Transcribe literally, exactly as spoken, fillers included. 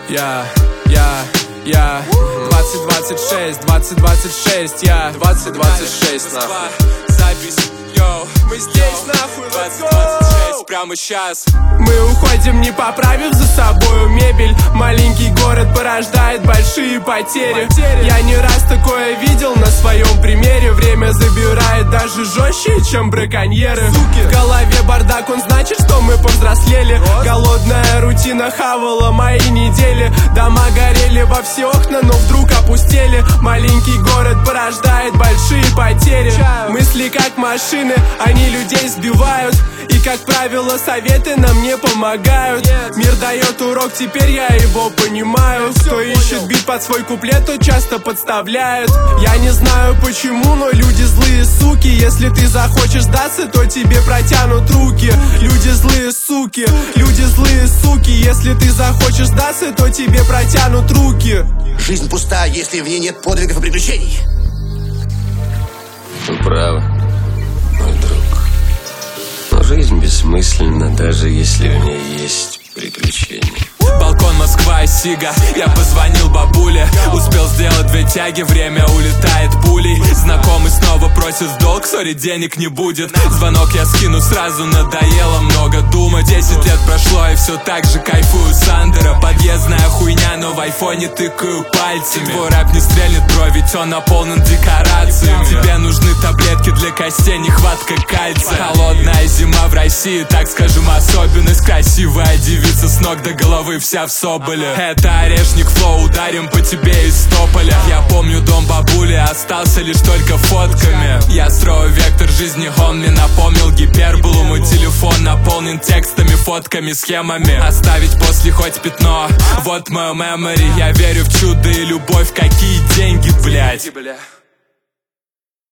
Я, я, я двадцать двадцать шесть, двадцать двадцать шесть, я двадцать двадцать шесть, нахуй. Запись, йоу, мы здесь, нахуй, let's go. Прямо сейчас. Мы уходим, не поправив за собою мебель. Маленький город порождает большие потери. Я не раз такое видел на своем примере. Время забирает даже жестче, чем браконьеры. В голове бардак, он значит, что мы повзрослели. Голодная рутина хавала мои недели. Дома горели во все окна, но вдруг опустели. Маленький город порождает большие потери. Мысли как машины, они людей сбивают. И, как правило, советы нам не помогают. Мир дает урок, теперь я его понимаю. Кто ищет бит под свой куплет, тот часто подставляет. Я не знаю почему, но люди злые суки. Если ты захочешь сдаться, то тебе протянут руки. Люди злые суки, люди злые суки. Если ты захочешь сдаться, то тебе протянут руки. Жизнь пуста, если в ней нет подвигов и приключений. Вы правы, мой друг. Но жизнь бессмысленна, даже если в ней есть приключения. Балкон, Москва и Сига. Я позвонил бабуле, успел сделать две тяги. Время улетает пулей. Знакомый снова просит в долг, сори, денег не будет. Звонок я скину сразу, надоело много думать. Десять лет прошло и все так же кайфую с Андера. Подъездная хуйня, но в айфоне тыкаю пальцами. Твой рэп не стрельнет, бро, ведь он наполнен декорациями. Тебе нужны таблетки для костей, нехватка кальция. Холодная зима в России, так скажем, особенность. Красивая девица с ног до головы, вся в соболе. Это орешник флоу, ударим по тебе из тополя. Я помню дом бабули, остался лишь только фотками. Я строю вектор жизни, он мне напомнил гиперболу. Мой телефон наполнен текстами, фотками, схемами. Оставить после хоть пятно, вот мое мемори. Я верю в чудо и любовь, какие деньги, блять.